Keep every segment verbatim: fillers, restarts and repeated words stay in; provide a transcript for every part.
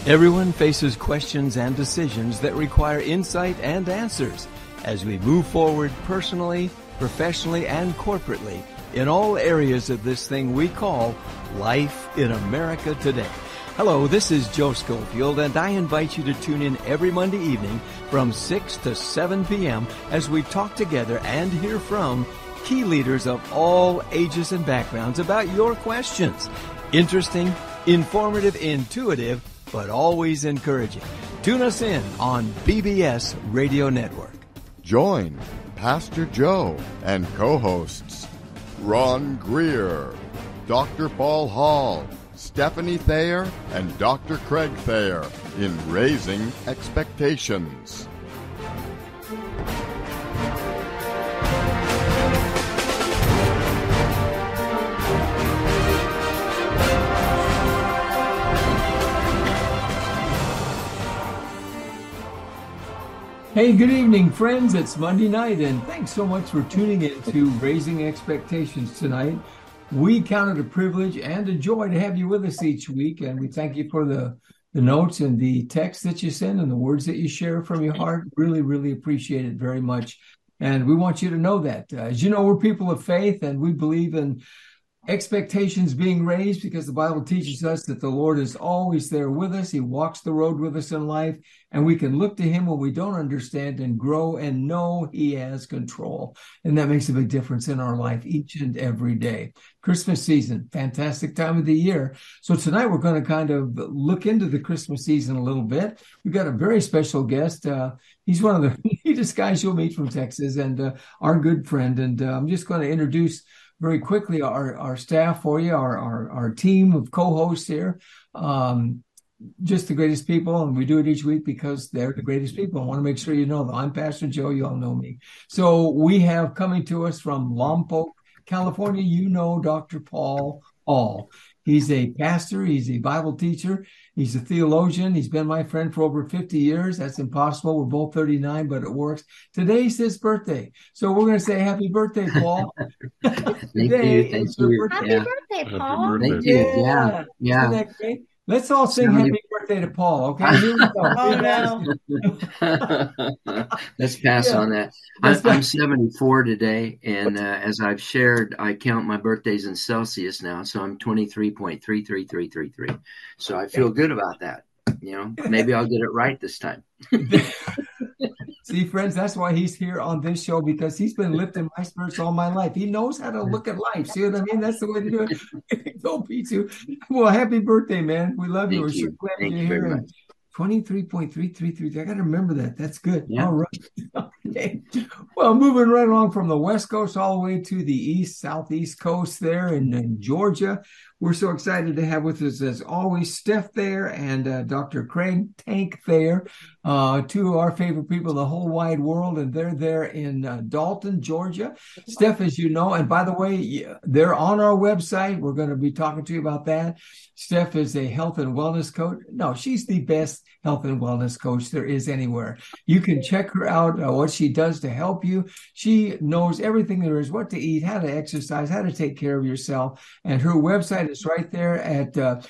Everyone faces questions and decisions that require insight and answers as we move forward personally, professionally, and corporately in all areas of this thing we call life in America today. Hello, this is Joe Schofield, and I invite you to tune in every Monday evening from six to seven p.m. as we talk together and hear from key leaders of all ages and backgrounds about your questions. Interesting, informative, intuitive, but always encouraging. Tune us in on B B S Radio Network. Join Pastor Joe and co-hosts Ron Greer, Doctor Paul Hall, Stephanie Thayer, and Doctor Craig Thayer in Raising Expectations. Hey, good evening, friends. It's Monday night, and thanks so much for tuning in to Raising Expectations tonight. We count it a privilege and a joy to have you with us each week, and we thank you for the, the notes and the texts that you send and the words that you share from your heart. Really, really appreciate it very much, and we want you to know that. Uh, as you know, we're people of faith, and we believe in expectations being raised because the Bible teaches us that the Lord is always there with us. He walks the road with us in life, and we can look to him when we don't understand and grow and know he has control. And that makes a big difference in our life each and every day. Christmas season, fantastic time of the year. So tonight we're going to kind of look into the Christmas season a little bit. We've got a very special guest. Uh, he's one of the neatest guys you'll meet from Texas, and uh, our good friend. And uh, I'm just going to introduce very quickly our, our staff for you, our, our, our team of co-hosts here. Um, just the greatest people, and we do it each week because they're the greatest people. I want to make sure you know that I'm Pastor Joe. You all know me. So we have coming to us from Lompoc, California, you know Doctor Paul Hall. He's a pastor. He's a Bible teacher. He's a theologian. He's been my friend for over fifty years. That's impossible. We're both thirty-nine, but it works. Today's his birthday. So we're going to say happy birthday, Paul. Thank you. Thank you. Happy yeah. birthday, Paul. Thank you. Yeah. Yeah. Isn't that great? Let's all sing Somebody... happy birthday to Paul, okay? Here we go. Oh, no. Let's pass Yeah. on that. I, I'm seventy-four today, and uh, as I've shared, I count my birthdays in Celsius now, so I'm twenty-three point three three three three three. So I feel good about that. You know, maybe I'll get it right this time. See, friends, that's why he's here on this show, because he's been lifting my spirits all my life. He knows how to look at life. See what I mean? That's the way to do it. Go, P two. Well, happy birthday, man. We love you. Thank We're you. so glad Thank you're you very here. much. twenty-three point three three three. I got to remember that. That's good. Yeah. All right. Okay. Well, moving right along from the West Coast all the way to the East, Southeast Coast there in, in Georgia. We're so excited to have with us, as always, Steph Thayer and uh, Doctor Craig Tank Thayer, uh, two of our favorite people in the whole wide world, and they're there in uh, Dalton, Georgia. Steph, as you know, and by the way, they're on our website. We're going to be talking to you about that. Steph is a health and wellness coach. No, she's the best health and wellness coach there is anywhere. You can check her out, uh, what she does to help you. She knows everything there is, what to eat, how to exercise, how to take care of yourself. And her website is right there at uh,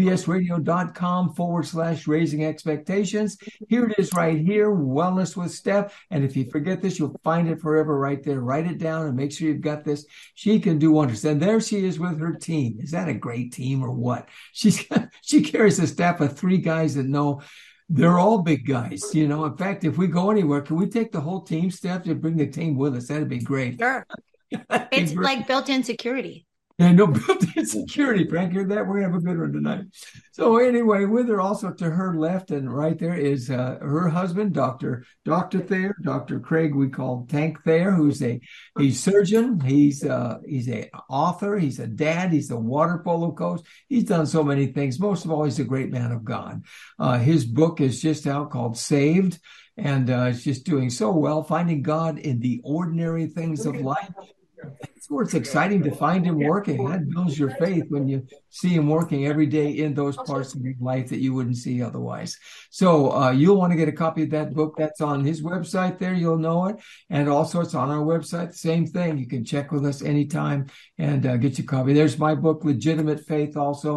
bbsradio.com forward slash raising expectations. Here it is right here, Wellness with Steph. And if you forget this, you'll find it forever right there. Write it down and make sure you've got this. She can do wonders. And there she is with her team. Is that a great team or what? She's she carries a staff of three guys that know they're all big guys. You know, in fact, if we go anywhere, can we take the whole team, Steph, to bring the team with us? That'd be great. Sure. That'd be It's great. like built-in security. And no built-in security, Frank. Hear that? We're going to have a good one tonight. So anyway, with her also to her left and right there is uh, her husband, Doctor Doctor Thayer, Doctor Craig, we call Tank Thayer, who's a he's surgeon. He's uh, he's a author. He's a dad. He's a water polo coach. He's done so many things. Most of all, he's a great man of God. Uh, his book is just out called Saved, and uh, it's just doing so well, finding God in the ordinary things of life. That's where it's exciting to find him working. That builds your faith when you see him working every day in those parts of your life that you wouldn't see otherwise. So uh, you'll want to get a copy of that book. That's on his website there. You'll know it. And also it's on our website. Same thing. You can check with us anytime and uh, get your copy. There's my book, Legitimate Faith, also.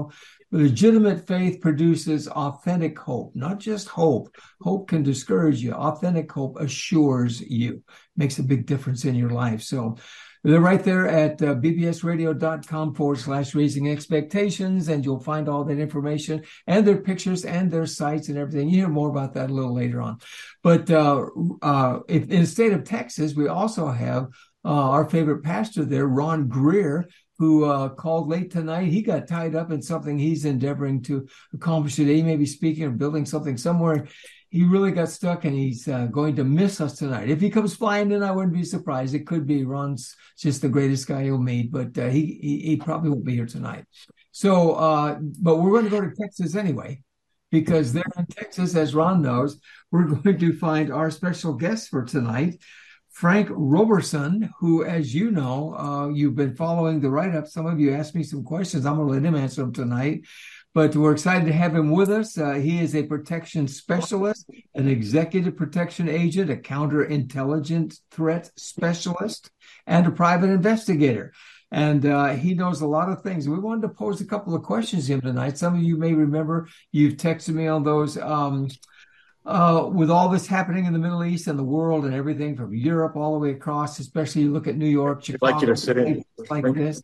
Legitimate faith produces authentic hope, not just hope. Hope can discourage you. Authentic hope assures you, makes a big difference in your life. So they're right there at uh, bbsradio.com forward slash raising expectations, and you'll find all that information and their pictures and their sites and everything. You hear more about that a little later on. But uh, uh, if, in the state of Texas, we also have uh, our favorite pastor there, Ron Greer, who uh, called late tonight. He got tied up in something he's endeavoring to accomplish today. He may be speaking or building something somewhere. He really got stuck, and he's uh, going to miss us tonight. If he comes flying in, I wouldn't be surprised. It could be. Ron's just the greatest guy you'll meet, but uh, he, he he probably won't be here tonight. So, uh, but we're going to go to Texas anyway, because there in Texas, as Ron knows, we're going to find our special guest for tonight, Frank Roberson, who, as you know, uh, you've been following the write-up. Some of you asked me some questions. I'm going to let him answer them tonight. But we're excited to have him with us. Uh, he is a protection specialist, an executive protection agent, a counterintelligence threat specialist, and a private investigator. And uh, he knows a lot of things. We wanted to pose a couple of questions to him tonight. Some of you may remember you've texted me on those. Um, uh, with all this happening in the Middle East and the world and everything from Europe all the way across, especially you look at New York, Chicago, I'd like you to sit in. like this.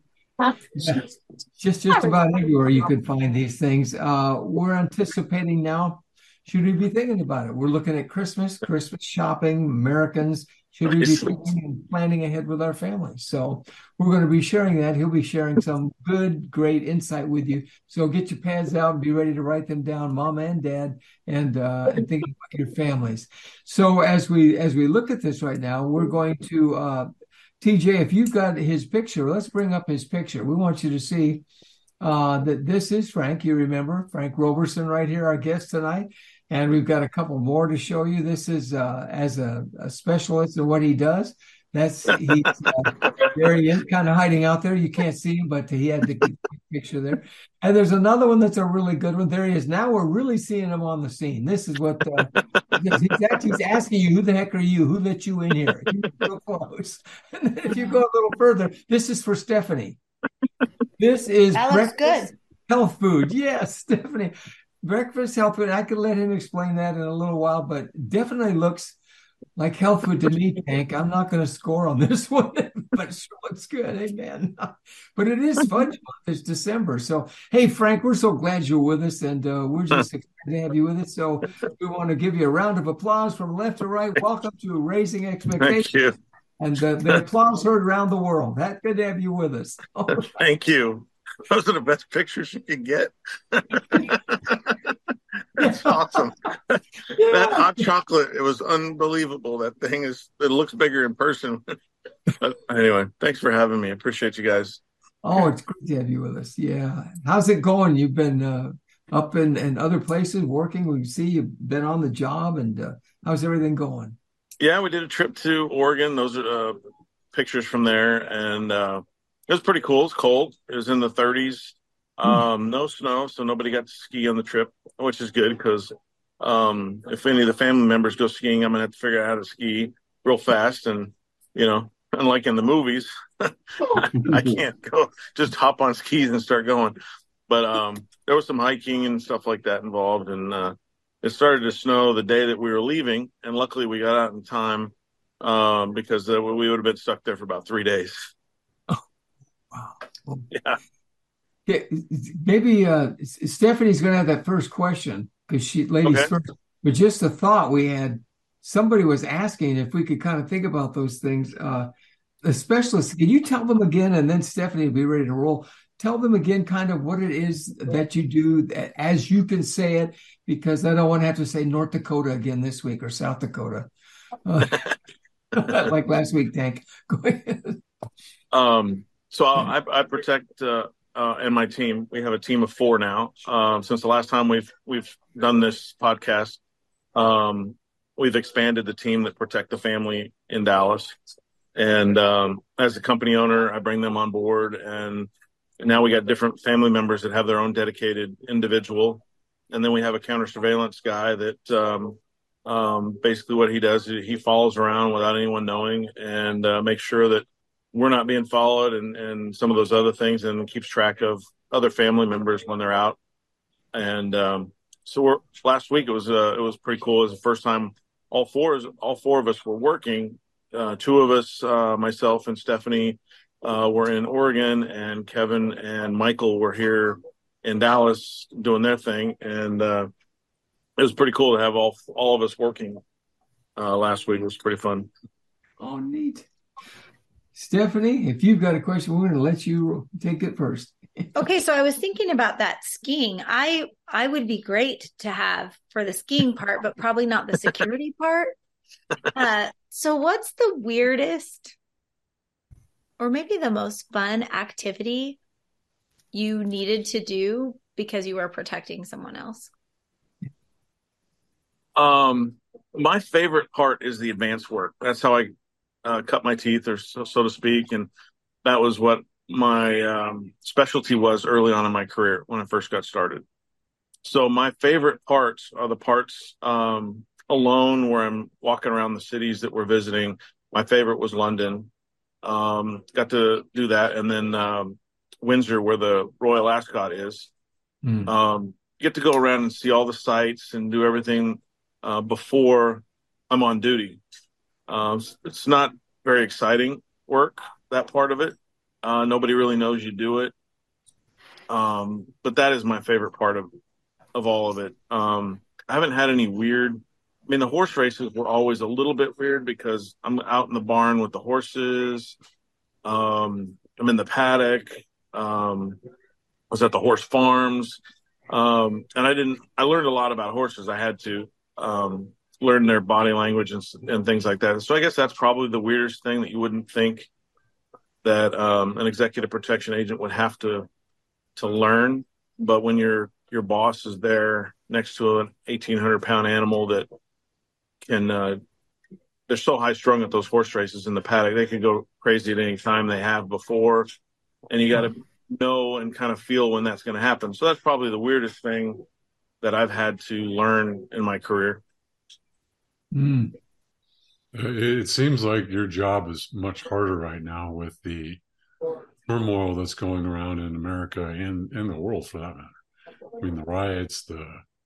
Just just about everywhere you could find these things. Uh, we're anticipating now. Should we be thinking about it? We're looking at Christmas, Christmas shopping, Americans. Should we be thinking and planning ahead with our families? So we're going to be sharing that. He'll be sharing some good, great insight with you. So get your pads out and be ready to write them down, Mom and Dad, and uh, and think about your families. So as we as we look at this right now, we're going to. Uh, T J, if you've got his picture, let's bring up his picture. We want you to see uh, that this is Frank. You remember Frank Roberson right here, our guest tonight. And we've got a couple more to show you. This is uh, as a, a specialist in what he does. That's he's uh, there he is, kind of hiding out there. You can't see him, but he had the picture there. And there's another one that's a really good one. There he is. Now we're really seeing him on the scene. This is what uh, he's actually he's asking you, who the heck are you? Who let you in here? You're so close. And then if you go a little further, this is for Stephanie. This is That looks breakfast good. health food. Yes, Stephanie. Breakfast health food. I could let him explain that in a little while, but definitely looks like health food to me, Tank. I'm not going to score on this one, but it sure looks good. Amen. But it is fun month. It's December. So, hey, Frank, we're so glad you're with us, and uh, we're just excited to have you with us. So we want to give you a round of applause from left to right. Welcome to Raising Expectations. Thank you. And the, the applause heard around the world. That's good to have you with us. Thank you. Those are the best pictures you can get. That's awesome. Yeah. That hot chocolate, it was unbelievable. That thing is, it looks bigger in person. But anyway, thanks for having me. I appreciate you guys. Oh, it's great to have you with us. Yeah. How's it going? You've been uh, up in, in other places working. We see you've been on the job, and uh, how's everything going? Yeah, we did a trip to Oregon. Those are uh, pictures from there. And uh, it was pretty cool. It's cold. It was in the thirties. Um, no snow, so nobody got to ski on the trip, which is good because um, if any of the family members go skiing, I'm going to have to figure out how to ski real fast. And, you know, unlike in the movies, I can't go just hop on skis and start going. But um, there was some hiking and stuff like that involved. And uh, it started to snow the day that we were leaving. And luckily we got out in time um, because uh, we would have been stuck there for about three days. Oh, wow. Well, yeah. Yeah, maybe uh, Stephanie's going to have that first question because she, ladies Okay. first. But just a thought we had, somebody was asking if we could kind of think about those things. Uh, the specialists, can you tell them again? And then Stephanie will be ready to roll. Tell them again kind of what it is that you do as you can say it, because I don't want to have to say North Dakota again this week or South Dakota. Uh, like last week, Tank. Go ahead. Um, so I, I protect uh, uh, and my team. We have a team of four now. Um, since the last time we've we've done this podcast, um, we've expanded the team that protect the family in Dallas. And um, as a company owner, I bring them on board. And now we got different family members that have their own dedicated individual. And then we have a counter surveillance guy that um, um, basically what he does is he follows around without anyone knowing and uh, makes sure that we're not being followed and, and some of those other things, and keeps track of other family members when they're out And um, so we're, last week it was uh, it was pretty cool. It was the first time all four all four of us were working. Uh, two of us, uh, myself and Stephanie, uh, were in Oregon, and Kevin and Michael were here in Dallas doing their thing. And uh, it was pretty cool to have all all of us working uh, last week. It was pretty fun. Oh, neat. Stephanie, if you've got a question, we're going to let you take it first. Okay, so I was thinking about that skiing. I I would be great to have for the skiing part, but probably not the security part. Uh, so what's the weirdest or maybe the most fun activity you needed to do because you were protecting someone else? Um, my favorite part is the advanced work. That's how I uh, cut my teeth, or so, so to speak, and that was what my um, specialty was early on in my career when I first got started. So my favorite parts are the parts um, alone where I'm walking around the cities that we're visiting. My favorite was London. Um, got to do that. And then um, Windsor, where the Royal Ascot is. Mm. Um, get to go around and see all the sites and do everything uh, before I'm on duty. Um, it's not very exciting work, that part of it. Uh, nobody really knows you do it. Um, but that is my favorite part of, of all of it. Um, I haven't had any weird, I mean, the horse races were always a little bit weird because I'm out in the barn with the horses. Um, I'm in the paddock. Um, I was at the horse farms. Um, and I didn't, I learned a lot about horses. I had to, um, learn their body language and, and things like that. So I guess that's probably the weirdest thing that you wouldn't think that um, an executive protection agent would have to to learn. But when your your boss is there next to an eighteen hundred pound animal that can, uh, they're so high strung at those horse races in the paddock, they can go crazy at any time they have before. And you got to know and kind of feel when that's going to happen. So that's probably the weirdest thing that I've had to learn in my career. Mm. It seems like your job is much harder right now with the turmoil that's going around in America and in the world, for that matter. I mean, the riots, the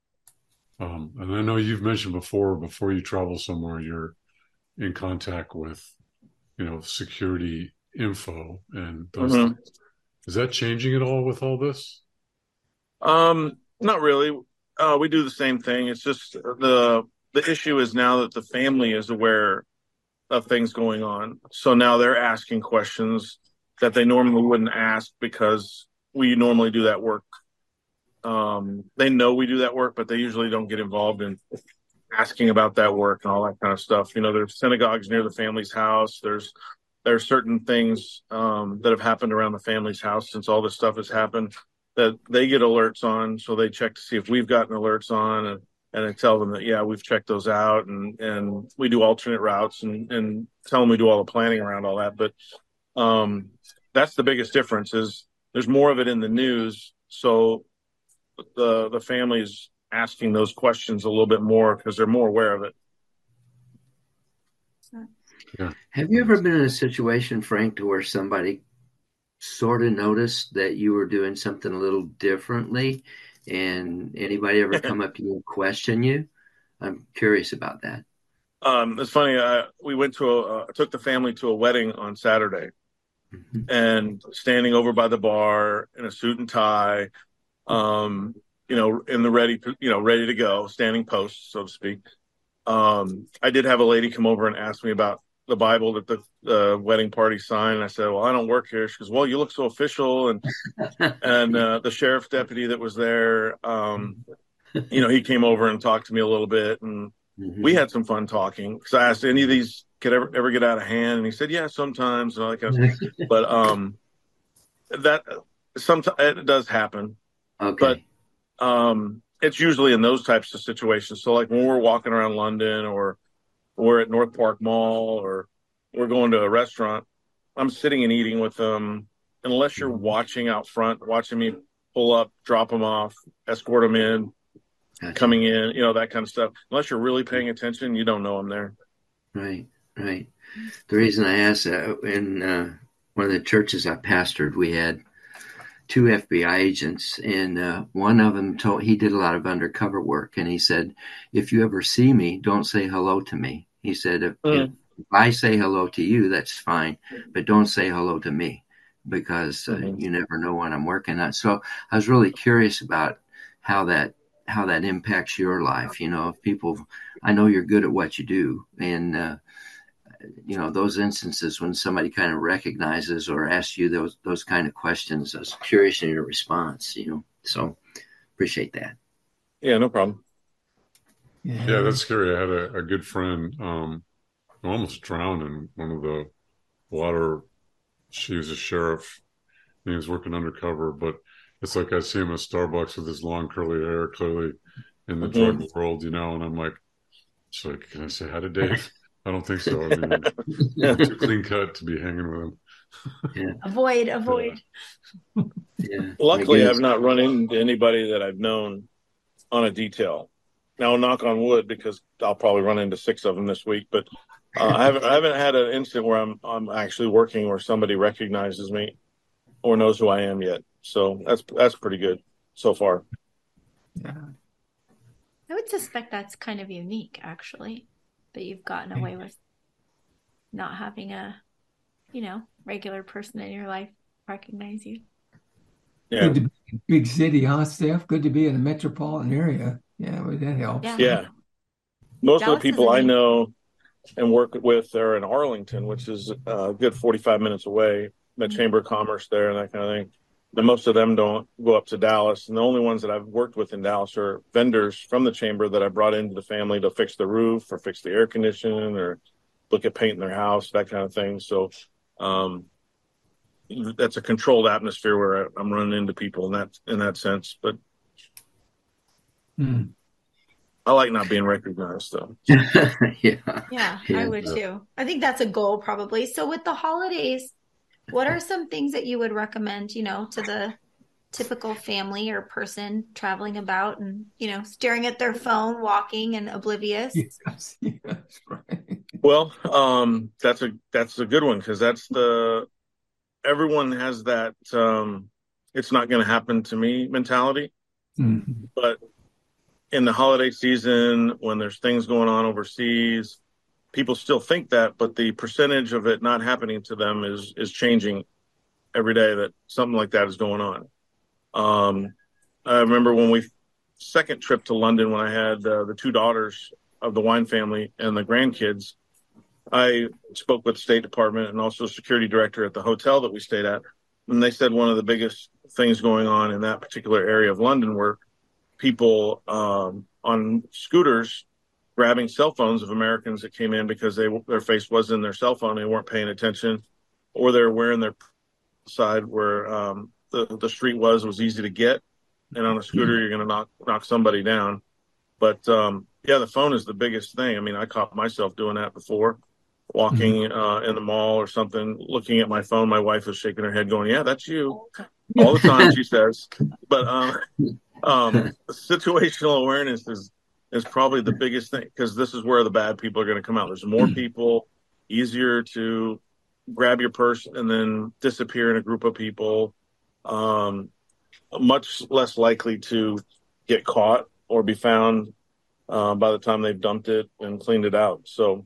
um, and I know you've mentioned before, before you travel somewhere, you're in contact with, you know, security info and those mm-hmm. things. Is that changing at all with all this? Um, not really. Uh, we do the same thing. It's just the the issue is now that the family is aware of things going on. So now they're asking questions that they normally wouldn't ask because we normally do that work. Um, they know we do that work, but they usually don't get involved in asking about that work and all that kind of stuff. You know, there's synagogues near the family's house. There's there are certain things um, that have happened around the family's house since all this stuff has happened that they get alerts on. So they check to see if we've gotten alerts on, and and I tell them that, yeah, we've checked those out, and, and we do alternate routes, and, and tell them we do all the planning around all that. But um, that's the biggest difference is there's more of it in the news. So the the family's asking those questions a little bit more because they're more aware of it. Yeah. Have you ever been in a situation, Frank, to where somebody sort of noticed that you were doing something a little differently? And anybody ever come up to you and question you? I'm curious about that. Um, it's funny. I, we went to a, uh, took the family to a wedding on Saturday, mm-hmm. and standing over by the bar in a suit and tie, um, you know, in the ready, you know, ready to go, standing post, so to speak. Um, I did have a lady come over and ask me about the Bible that the uh, wedding party signed. And I said, well, I don't work here. She goes, well, you look so official. And, and, uh, the sheriff's deputy that was there, um, you know, he came over and talked to me a little bit, and mm-hmm. we had some fun talking. Cause I asked, any of these could ever, ever get out of hand? And he said, yeah, sometimes. And all that kind of stuff. But, um, that sometimes it does happen. Okay. But, um, it's usually in those types of situations. So like when we're walking around London, or we're at North Park Mall, or we're going to a restaurant, I'm sitting and eating with them. Unless you're watching out front, watching me pull up, drop them off, escort them in, gotcha. Coming in, you know, that kind of stuff. Unless you're really paying attention, you don't know I'm there. Right, right. The reason I asked, uh, in uh, one of the churches I pastored, we had two F B I agents, and uh, one of them told he did a lot of undercover work, and he said, "If you ever see me, don't say hello to me." He said, "If, mm. if, if I say hello to you, that's fine, but don't say hello to me, because uh, mm-hmm. you never know what I'm working on." So I was really curious about how that how that impacts your life. You know, if people, I know you're good at what you do, and uh, you know, those instances when somebody kind of recognizes or asks you those those kind of questions, I was curious in your response, you know, so appreciate that. Yeah, no problem. Yeah, yeah, that's scary. I had a, a good friend um, who almost drowned in one of the water. She was a sheriff, and he was working undercover, but it's like I see him at Starbucks with his long curly hair, clearly in the mm-hmm. drug world, you know, and I'm like, she's like, can I say hi to Dave? I don't think so. I mean, yeah. Too clean cut to be hanging with him. Yeah. Avoid, avoid. Yeah. Yeah. Luckily, I've not run into anybody that I've known on a detail. Now, knock on wood, because I'll probably run into six of them this week. But uh, I haven't, I haven't had an instant where I'm, I'm actually working where somebody recognizes me or knows who I am yet. So that's that's pretty good so far. Yeah. I would suspect that's kind of unique, actually, that you've gotten away with not having a, you know, regular person in your life recognize you. Yeah. Good to be in a big city, huh, Steph? Good to be in a metropolitan area. Yeah, well, that helps. Yeah. yeah. Most Dallas of the people I know and work with are in Arlington, which is a good forty-five minutes away, the mm-hmm. Chamber of Commerce there and that kind of thing. And most of them don't go up to Dallas. And the only ones that I've worked with in Dallas are vendors from the chamber that I brought into the family to fix the roof or fix the air conditioning or look at painting their house, that kind of thing. So um, that's a controlled atmosphere where I'm running into people in that in that sense. But hmm. I like not being recognized, though. yeah. yeah, yeah, I would too. I think that's a goal, probably. So with the holidays, what are some things that you would recommend, you know, to the typical family or person traveling about and, you know, staring at their phone, walking and oblivious? Yes, yes, right. Well, um, that's a that's a good one, because that's the everyone has that um, it's not going to happen to me mentality. Mm-hmm. But in the holiday season, when there's things going on overseas, people still think that, but the percentage of it not happening to them is is changing every day, that something like that is going on. Um, I remember when we second trip to London, when I had uh, the two daughters of the wine family and the grandkids, I spoke with the State Department and also security director at the hotel that we stayed at. And they said one of the biggest things going on in that particular area of London were people um, on scooters grabbing cell phones of Americans that came in because they their face was in their cell phone, they weren't paying attention, or they're wearing their side where um, the the street was was easy to get, and on a scooter you're going to knock knock somebody down. But um, yeah, the phone is the biggest thing. I mean, I caught myself doing that before, walking mm-hmm. uh, in the mall or something, looking at my phone. My wife was shaking her head, going, "Yeah, that's you," all the time. She says, but um, um, situational awareness is. is probably the biggest thing, because this is where the bad people are going to come out. There's more people, easier to grab your purse and then disappear in a group of people, um, much less likely to get caught or be found uh, by the time they've dumped it and cleaned it out. So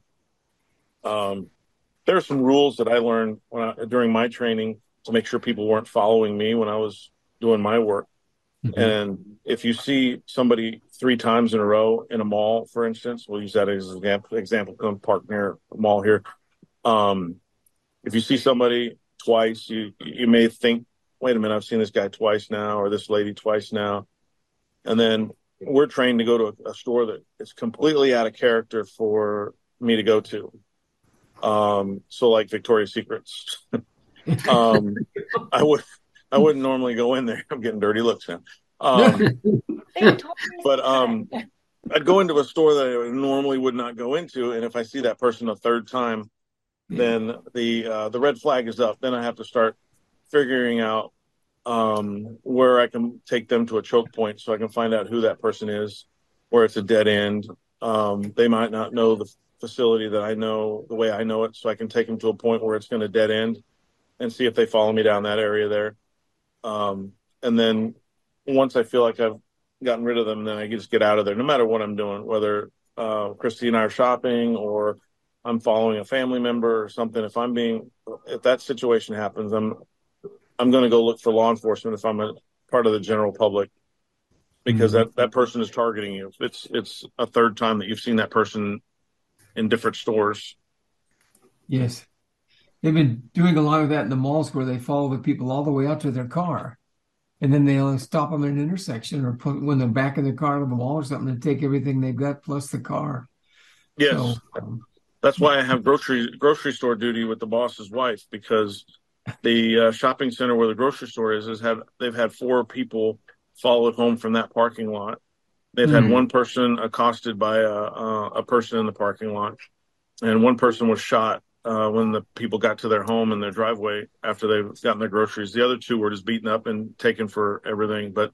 um, there are some rules that I learned when I, during my training to make sure people weren't following me when I was doing my work. Mm-hmm. And if you see somebody three times in a row in a mall, for instance, we'll use that as an example, example, come park near a mall here. Um, if you see somebody twice, you, you may think, wait a minute, I've seen this guy twice now, or this lady twice now. And then we're trained to go to a, a store that is completely out of character for me to go to. Um, so like Victoria's Secrets, um, I would, I wouldn't normally go in there. I'm getting dirty looks now. Um, but um, I'd go into a store that I normally would not go into, and if I see that person a third time, then the uh, the red flag is up. Then I have to start figuring out um, where I can take them to a choke point, so I can find out who that person is, where it's a dead end. Um, they might not know the facility that I know the way I know it, so I can take them to a point where it's going to dead end and see if they follow me down that area there. Um, and then once I feel like I've gotten rid of them, then I just get out of there, no matter what I'm doing, whether uh, Christy and I are shopping or I'm following a family member or something. If I'm being, if that situation happens, I'm, I'm going to go look for law enforcement if I'm a part of the general public, because mm-hmm. that, that person is targeting you. It's, it's a third time that you've seen that person in different stores. Yes. They've been doing a lot of that in the malls where they follow the people all the way out to their car. And then they'll stop them at an intersection or put when they're back in their car to the mall or something and take everything they've got plus the car. Yes. So, um, that's why I have grocery grocery store duty with the boss's wife, because the uh, shopping center where the grocery store is, is have, they've had four people followed home from that parking lot. They've mm-hmm. had one person accosted by a, a, a person in the parking lot, and one person was shot Uh, when the people got to their home in their driveway after they've gotten their groceries. The other two were just beaten up and taken for everything. But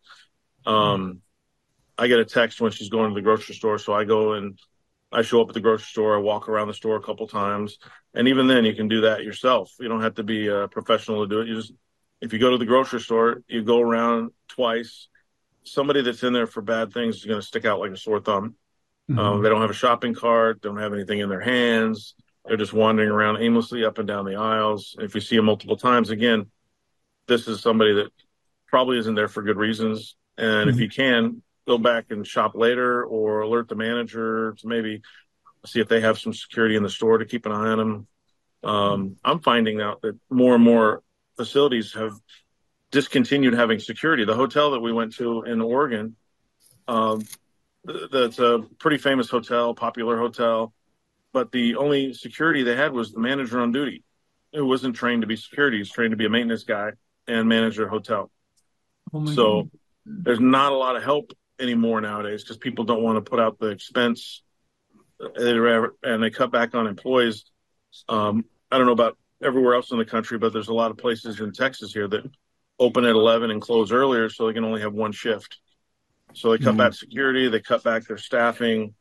um, I get a text when she's going to the grocery store. So I go and I show up at the grocery store. I walk around the store a couple times. And even then you can do that yourself. You don't have to be a professional to do it. You just, if you go to the grocery store, you go around twice. Somebody that's in there for bad things is going to stick out like a sore thumb. Mm-hmm. Um, they don't have a shopping cart. Don't have anything in their hands. They're just wandering around aimlessly up and down the aisles. If you see them multiple times, again, this is somebody that probably isn't there for good reasons. And mm-hmm. if you can, go back and shop later or alert the manager to maybe see if they have some security in the store to keep an eye on them. Um, I'm finding out that more and more facilities have discontinued having security. The hotel that we went to in Oregon, um, that's a pretty famous hotel, popular hotel. But the only security they had was the manager on duty, who wasn't trained to be security. He's trained to be a maintenance guy and manage a hotel. Oh so God. There's not a lot of help anymore nowadays because people don't want to put out the expense, and they cut back on employees. Um, I don't know about everywhere else in the country, but there's a lot of places in Texas here that open at eleven and close earlier so they can only have one shift. So they cut mm-hmm. back security, they cut back their staffing.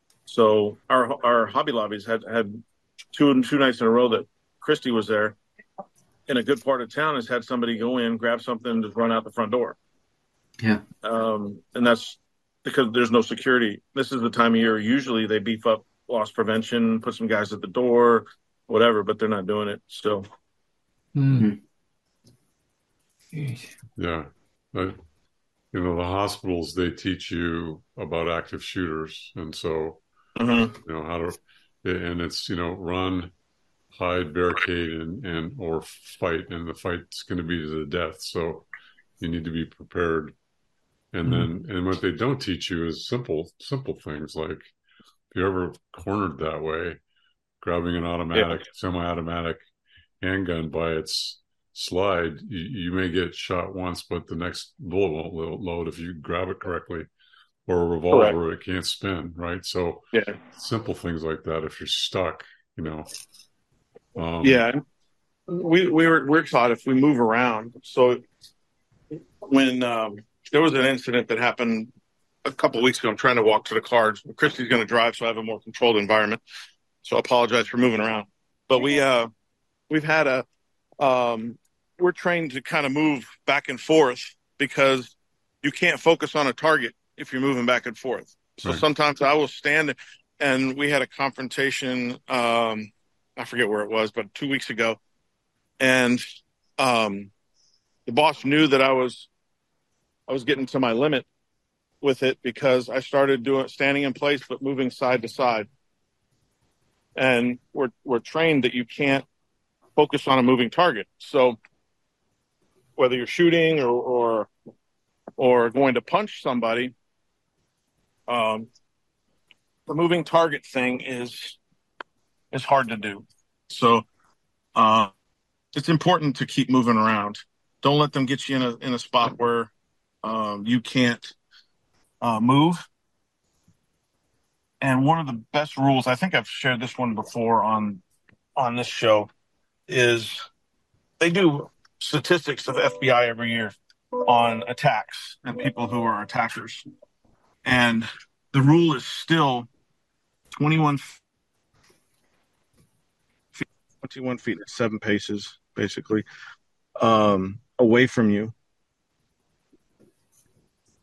So our our Hobby Lobbies had had two two nights in a row that Christy was there. In a good part of town, has had somebody go in, grab something, and just run out the front door. Yeah, um, and that's because there's no security. This is the time of year usually they beef up loss prevention, put some guys at the door, whatever, but they're not doing it still. Mm. Yeah, but, you know, the hospitals, they teach you about active shooters, and so. Mm-hmm. You know how to, and it's you know run, hide, barricade, and and or fight, and the fight's going to be to the death. So you need to be prepared. And mm-hmm. then and what they don't teach you is simple simple things like if you're ever cornered that way, grabbing an automatic, yeah. semi-automatic handgun by its slide, you, you may get shot once, but the next bullet won't load if you grab it correctly. Or a revolver, Correct. It can't spin, right? So yeah. simple things like that. If you're stuck, you know. Um, yeah, we we were we're taught if we move around. So when um, there was an incident that happened a couple of weeks ago, I'm trying to walk to the car. Christy's going to drive, so I have a more controlled environment. So I apologize for moving around. But we uh, we've had a um, we're trained to kind of move back and forth because you can't focus on a target if you're moving back and forth. So right. sometimes I will stand, and we had a confrontation, um, I forget where it was, but two weeks ago. And um, the boss knew that I was, I was getting to my limit with it because I started doing standing in place, but moving side to side. And we're, we're trained that you can't focus on a moving target. So whether you're shooting or, or, or going to punch somebody, Um, the moving target thing is is hard to do. So uh, it's important to keep moving around. Don't let them get you in a in a spot where um, you can't uh, move. And one of the best rules, I think I've shared this one before on on this show, is they do statistics of the F B I every year on attacks and people who are attackers. And the rule is still twenty-one feet, twenty-one feet, seven paces, basically, um, away from you.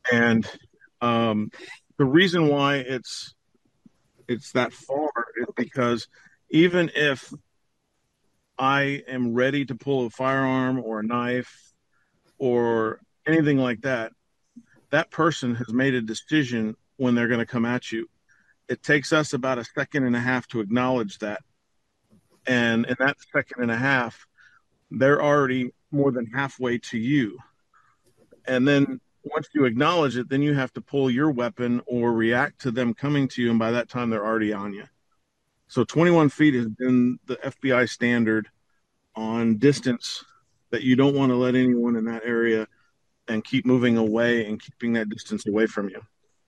And um, the reason why it's it's that far is because even if I am ready to pull a firearm or a knife or anything like that, that person has made a decision when they're going to come at you. It takes us about a second and a half to acknowledge that. And in that second and a half, they're already more than halfway to you. And then once you acknowledge it, then you have to pull your weapon or react to them coming to you. And by that time, they're already on you. So twenty-one feet has been the F B I standard on distance, that you don't want to let anyone in that area and keep moving away and keeping that distance away from you.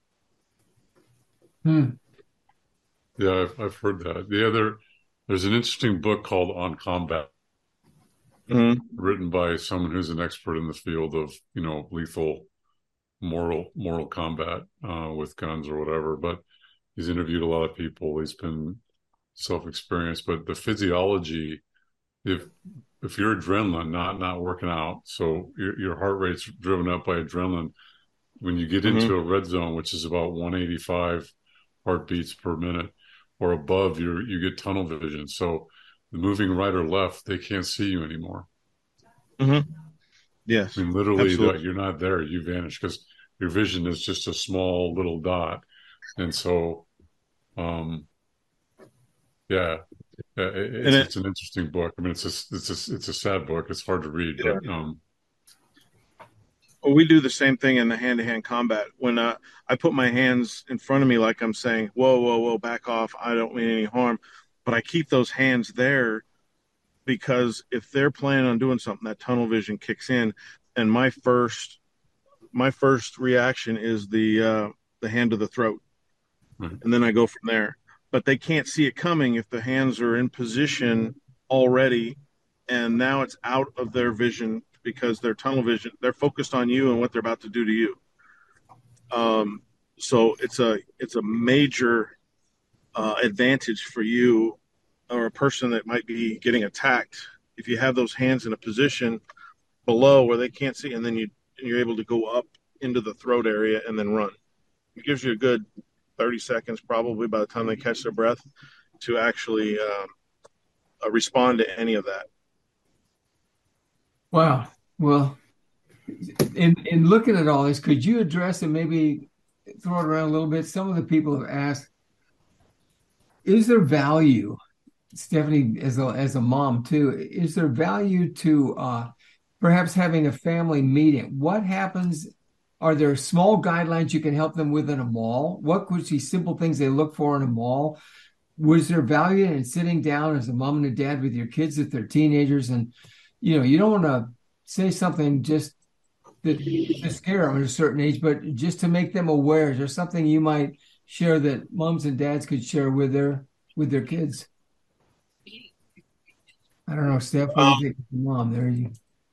Hmm. Yeah, I've, I've heard that. The other, there's an interesting book called On Combat, Mm-hmm. written by someone who's an expert in the field of, you know, lethal moral moral combat uh, with guns or whatever. But he's interviewed a lot of people. He's been self-experienced, but the physiology, if if your adrenaline not not working out, so your your heart rate's driven up by adrenaline, when you get Mm-hmm. into a red zone, which is about one eighty-five heartbeats per minute or above, you you get tunnel vision. So moving right or left, they can't see you anymore. Mm-hmm. Yes, I mean, literally, absolutely. that you're not there, you vanish, because your vision is just a small little dot. And so, um, yeah, it's, And it, it's an interesting book. I mean, it's a, it's a, it's a sad book. It's hard to read, yeah. but, um, Well, we do the same thing in the hand-to-hand combat. When uh, I put my hands in front of me, like I'm saying, whoa, whoa, whoa, back off. I don't mean any harm. But I keep those hands there because if they're planning on doing something, that tunnel vision kicks in. And my first my first reaction is the uh, the hand to the throat. right. And then I go from there. But they can't see it coming if the hands are in position already, and now it's out of their vision because their tunnel vision, they're focused on you and what they're about to do to you. Um, so it's a it's a major uh, advantage for you or a person that might be getting attacked if you have those hands in a position below where they can't see, and then you and you're able to go up into the throat area and then run. It gives you a good thirty seconds, probably by the time they catch their breath, to actually um, uh, respond to any of that. Wow. Well, in in looking at all this, could you address and maybe throw it around a little bit? Some of the people have asked, is there value, Stephanie, as a as a mom too, is there value to uh, perhaps having a family meeting? What happens? Are there small guidelines you can help them with in a mall? What could be simple things they look for in a mall? Was there value in sitting down as a mom and a dad with your kids if they're teenagers? And, you know, you don't want to say something just that to scare them at a certain age, but just to make them aware. Is there something you might share that moms and dads could share with their with their kids? I don't know, Steph, what do Um, you think? Mom, there you.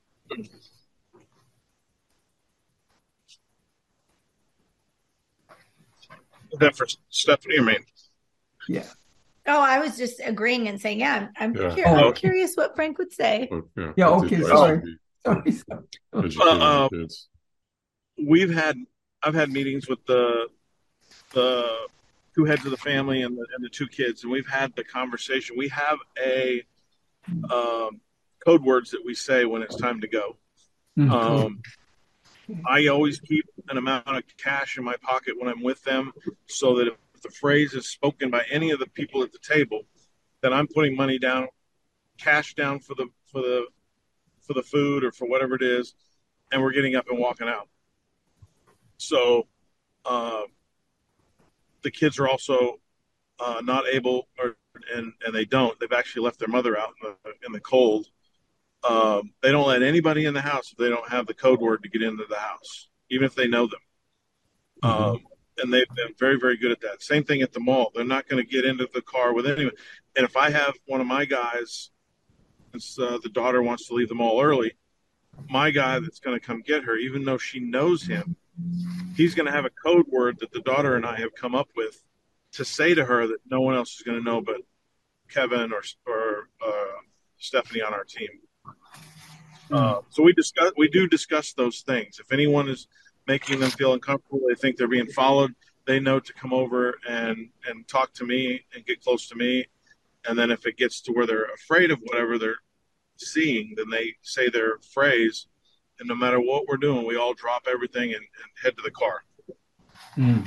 is that for Stephanie or me? Yeah. Oh, I was just agreeing and saying, yeah, I'm, I'm, Yeah. cur- Oh. I'm curious what Frank would say. But, yeah, Yeah, the okay, advice sorry. would be Sorry. sorry. educating Uh, the kids. We've had I've had meetings with the the two heads of the family and the, and the two kids, and we've had the conversation. We have a um, code words that we say when it's time to go. Mm, cool. Um, I always keep an amount of cash in my pocket when I'm with them, so that if the phrase is spoken by any of the people at the table, then I'm putting money down, cash down for the for the for the food or for whatever it is, and we're getting up and walking out. So uh, the kids are also uh, not able, or and and they don't. They've actually left their mother out in the in the cold. Um, they don't let anybody in the house if they don't have the code word to get into the house, even if they know them. Mm-hmm. Um, and they've been very, very good at that. Same thing at the mall. They're not going to get into the car with anyone. And if I have one of my guys, since uh, the daughter wants to leave the mall early, my guy that's going to come get her, even though she knows him, he's going to have a code word that the daughter and I have come up with to say to her that no one else is going to know but Kevin or or uh, Stephanie on our team. Uh, so we discuss, we do discuss those things. If anyone is making them feel uncomfortable, they think they're being followed, they know to come over and, and talk to me and get close to me. And then if it gets to where they're afraid of whatever they're seeing, then they say their phrase. And no matter what we're doing, we all drop everything and, and head to the car. Mm.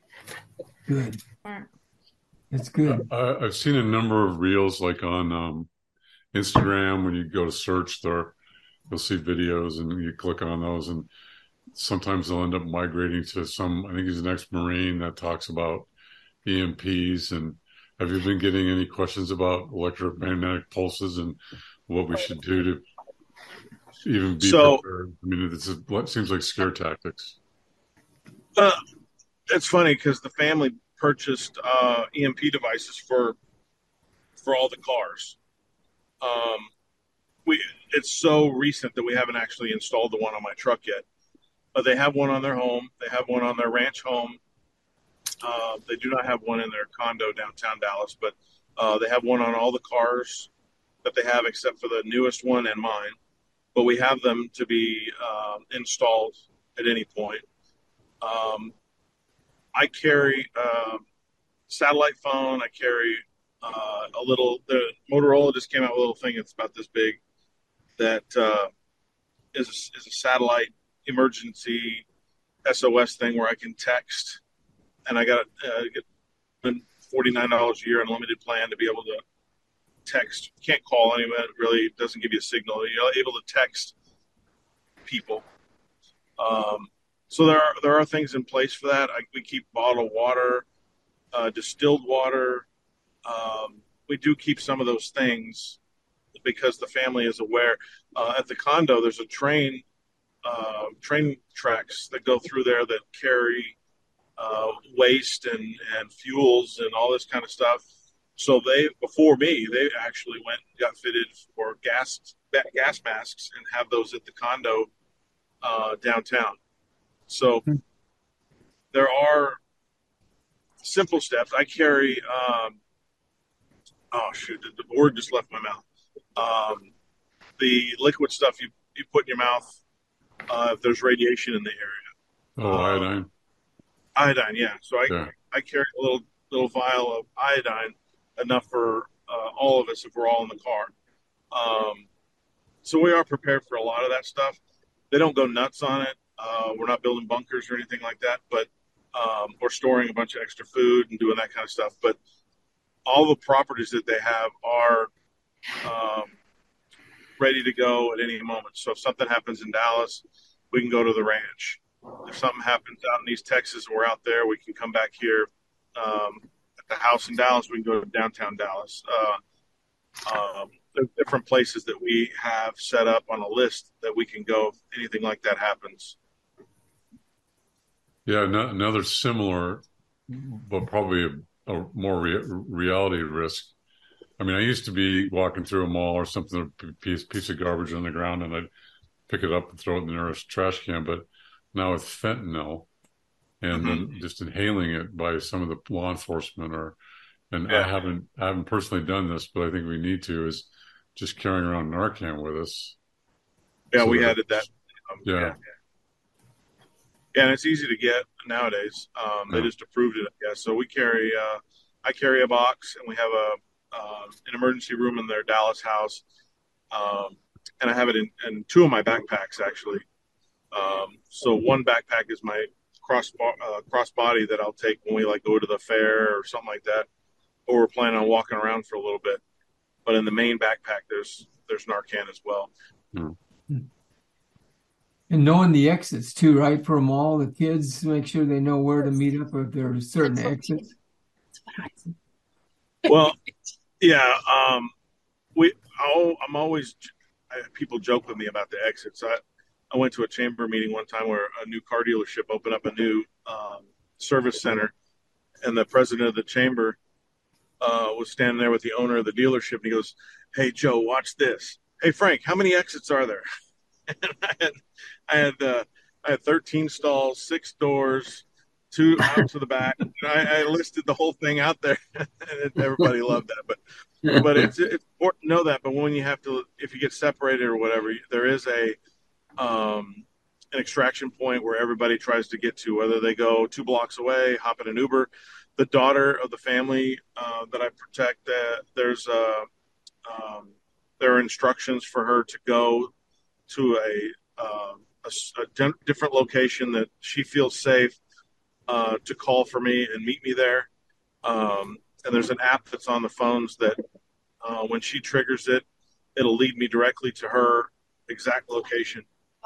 Good. That's good. Uh, I've seen a number of reels like on um, Instagram. When you go to search there, you'll see videos and you click on those, and sometimes they'll end up migrating to some, I think he's an ex-Marine that talks about E M Ps. And have you been getting any questions about electromagnetic pulses and what we should do to even be so, prepared? I mean, it's a, it seems like scare tactics. Uh, it's funny because the family purchased uh, E M P devices for for all the cars. Um, we it's so recent that we haven't actually installed the one on my truck yet. But they have one on their home. They have one on their ranch home. Uh, they do not have one in their condo downtown Dallas, but uh, they have one on all the cars that they have except for the newest one and mine. But we have them to be uh, installed at any point. Um, I carry a satellite phone. I carry uh, a little, the Motorola just came out with a little thing that's about this big that uh, is, a, is a satellite emergency S O S thing where I can text, and I got uh, get forty-nine dollars a year unlimited plan to be able to text. You can't call anyone. It really doesn't give you a signal. You're able to text people. Um, so there are, there are things in place for that. I, we keep bottled water, uh, distilled water. Um, we do keep some of those things because the family is aware. Uh, at the condo, there's a train Uh, train tracks that go through there that carry uh, waste and, and fuels and all this kind of stuff. So they, before me, they actually went and got fitted for gas gas masks and have those at the condo uh, downtown. So mm-hmm. there are simple steps. I carry, um, oh shoot, the, the word just left my mouth. Um, the liquid stuff you, you put in your mouth Uh, if there's radiation in the area. Oh, um, iodine. Iodine, yeah. So I yeah. I carry a little little vial of iodine, enough for uh, all of us if we're all in the car. Um, so we are prepared for a lot of that stuff. They don't go nuts on it. Uh, we're not building bunkers or anything like that, but um, we're storing a bunch of extra food and doing that kind of stuff. But all the properties that they have are um, ready to go at any moment. So if something happens in Dallas, we can go to the ranch. If something happens out in East Texas and we're out there, we can come back here um, at the house in Dallas. We can go to downtown Dallas. Uh, um, there's different places that we have set up on a list that we can go if anything like that happens. Yeah, no, another similar, but probably a, a more re- reality risk. I mean, I used to be walking through a mall or something, a piece, piece of garbage on the ground, and I'd pick it up and throw it in the nearest trash can. But now with fentanyl and mm-hmm. then just inhaling it by some of the law enforcement, or and yeah. I haven't I haven't personally done this, but I think we need to, is just carrying around Narcan with us. Yeah, so we that, added that. Um, yeah. yeah. Yeah, and it's easy to get nowadays. Um, they yeah. just approved it, I guess. So we carry, uh, I carry a box, and we have a uh, an emergency room in their Dallas house, um, and I have it in, in two of my backpacks actually. Um, so one backpack is my cross uh, cross body that I'll take when we like go to the fair or something like that, or we're planning on walking around for a little bit. But in the main backpack, there's there's Narcan as well. Mm-hmm. And knowing the exits too, right? For them all, the kids make sure they know where to meet up if there are certain exits. Well, yeah. Um, we. I'll, I'm always. I, people joke with me about the exits. I, I went to a chamber meeting one time where a new car dealership opened up a new um, service center, and the president of the chamber uh, was standing there with the owner of the dealership, and he goes, "Hey, Joe, watch this. Hey, Frank, how many exits are there?" And I had, I had, uh, I had thirteen stalls, six doors, two out to the back. And I, I listed the whole thing out there, and everybody loved that. But, but it's it's important to know that. But when you have to, if you get separated or whatever, there is a, um, an extraction point where everybody tries to get to, whether they go two blocks away, hop in an Uber. The daughter of the family uh, that I protect, uh, there's a, um, there are instructions for her to go to a, uh, a, a di- different location that she feels safe uh, to call for me and meet me there. Um, and there's an app that's on the phones that uh, when she triggers it, it'll lead me directly to her exact location.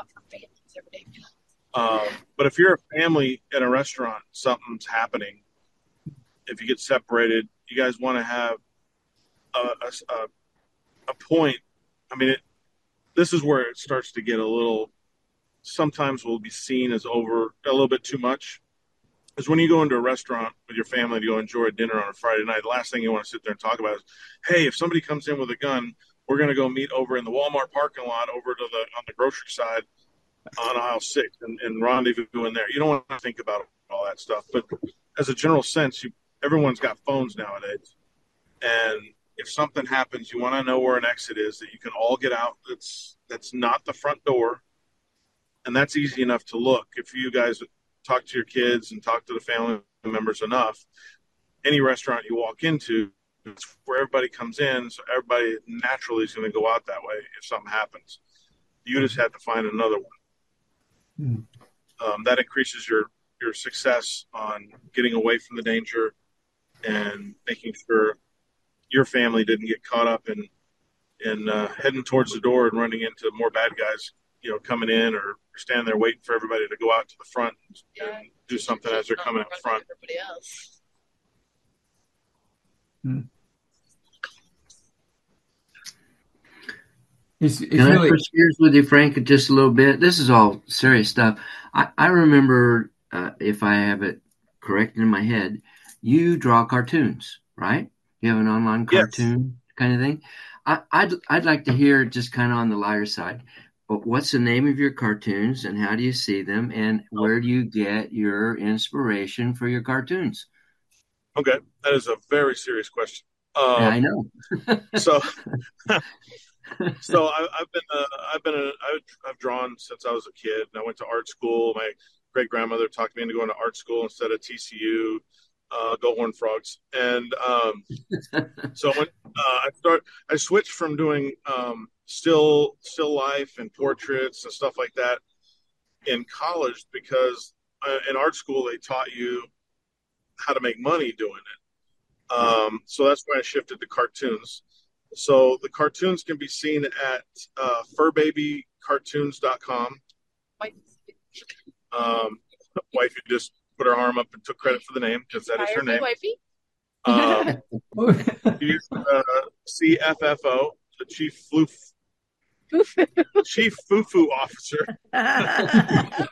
Um, but if you're a family in a restaurant, something's happening. If you get separated, you guys want to have a, a, a point. I mean, it, this is where it starts to get a little, sometimes will be seen as over a little bit too much. Is when you go into a restaurant with your family to go enjoy a dinner on a Friday night, the last thing you want to sit there and talk about is, hey, if somebody comes in with a gun, we're going to go meet over in the Walmart parking lot over to the on the grocery side on aisle six and, and rendezvous in there. You don't want to think about all that stuff. But as a general sense, you, everyone's got phones nowadays. And if something happens, you want to know where an exit is that you can all get out. That's that's not the front door. And that's easy enough to look. If you guys talk to your kids and talk to the family members enough, any restaurant you walk into, it's where everybody comes in, so everybody naturally is going to go out that way if something happens. You just have to find another one. Mm. Um, that increases your, your success on getting away from the danger and making sure your family didn't get caught up in, in uh, heading towards the door and running into more bad guys, you know, coming in or standing there waiting for everybody to go out to the front and, yeah, and do something as they're coming up front. Everybody else. Hmm. It's, it's Can really... I switch gears with you, Frank, just a little bit? This is all serious stuff. I, I remember, uh, if I have it correct in my head, you draw cartoons, right? You have an online cartoon yes. kind of thing. I, I'd I'd like to hear just kind of on the lighter side. But what's the name of your cartoons and how do you see them and where do you get your inspiration for your cartoons? Okay, that is a very serious question. Um, yeah, I know. so, so I, I've been uh, I've been a, I've drawn since I was a kid. And I went to art school. My great grandmother talked me into going to art school instead of T C U. Uh, go Horned Frogs, and um, so when uh, I start, I switched from doing um, still still life and portraits and stuff like that in college because uh, in art school they taught you how to make money doing it. Um, so that's why I shifted to cartoons. So the cartoons can be seen at uh, fur baby cartoons dot com. Um, wifey just put her arm up and took credit for the name because that is her name. Wifey? Um, she's uh, C F F O, the chief floof, chief foo-foo officer. Yeah.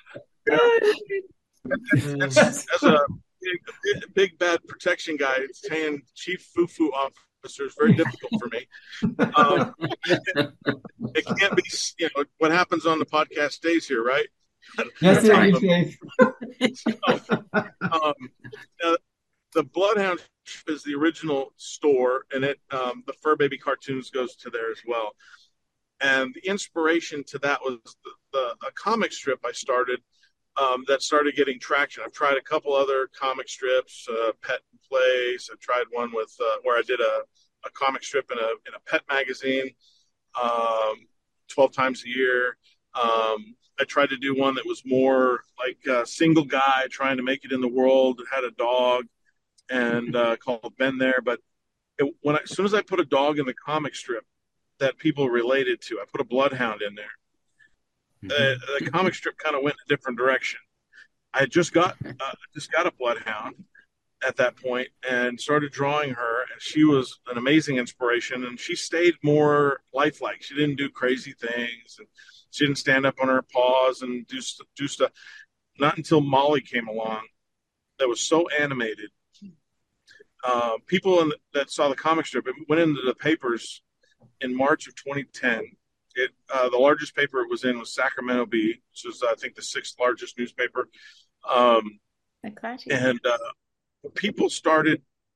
As, as a big, big bad protection guy, saying chief foo-foo officer is very difficult for me. Um, it can't be, you know, what happens on the podcast stays here, right? Yes, it is. So, um, uh, the Bloodhound is the original store, and it um, the Fur Baby Cartoons goes to there as well. And the inspiration to that was the, the a comic strip I started um, that started getting traction. I've tried a couple other comic strips, uh, Pet and Place. I tried one with uh, where I did a, a comic strip in a in a pet magazine, um, twelve times a year. Um, I tried to do one that was more like a single guy trying to make it in the world. It had a dog and uh, called Ben There. But it, when I, as soon as I put a dog in the comic strip that people related to, I put a bloodhound in there. Mm-hmm. Uh, the comic strip kind of went in a different direction. I had just got uh, just got a bloodhound at that point and started drawing her, and she was an amazing inspiration. And she stayed more lifelike. She didn't do crazy things, and she didn't stand up on her paws and do do stuff. Not until Molly came along, that was so animated. Uh, people in the, that saw the comic strip, it went into the papers in March of twenty ten. It uh, the largest paper it was in was Sacramento Bee, which was I think the sixth largest newspaper. Um, and uh, people started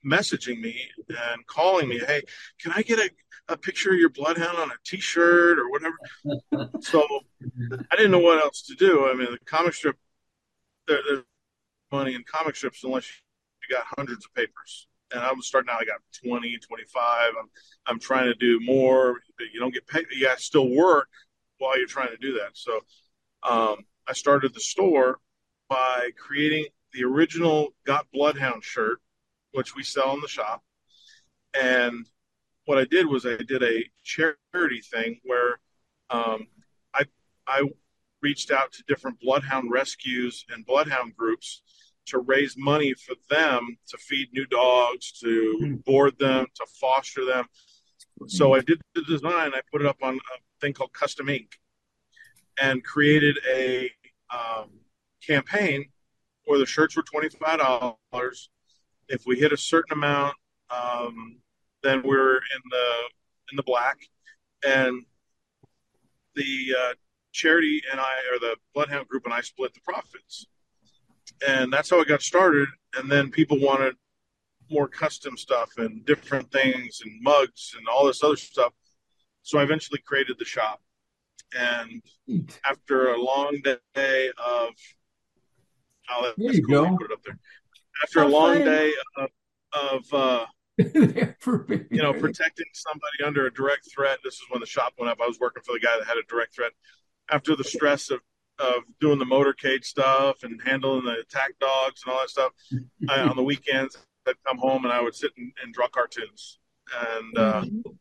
messaging me and calling me, hey, can I get a, a picture of your bloodhound on a T-shirt or whatever? So I didn't know what else to do. I mean, the comic strip, there, there's money in comic strips unless you got hundreds of papers. And I was starting out, I got twenty, twenty-five. I'm, I'm trying to do more. You don't get paid. You got to still work while you're trying to do that. So um, I started the store by creating the original Got Bloodhound shirt, which we sell in the shop. And what I did was I did a charity thing where um, I I reached out to different bloodhound rescues and bloodhound groups to raise money for them to feed new dogs, to board them, to foster them. So I did the design. I put it up on a thing called Custom Ink and created a um, campaign where the shirts were twenty-five dollars. If we hit a certain amount, um, then we're in the in the black. And the uh, charity and I, or the Bloodhound group and I, split the profits. And that's how it got started. And then people wanted more custom stuff and different things and mugs and all this other stuff. So I eventually created the shop. And after a long day of, I'll let there this you go. Put it up there. After a long day of, of uh, you know, protecting somebody under a direct threat. This is when the shop went up. I was working for the guy that had a direct threat. After the stress of, of doing the motorcade stuff and handling the attack dogs and all that stuff, I, on the weekends, I'd come home and I would sit and, and draw cartoons. And uh,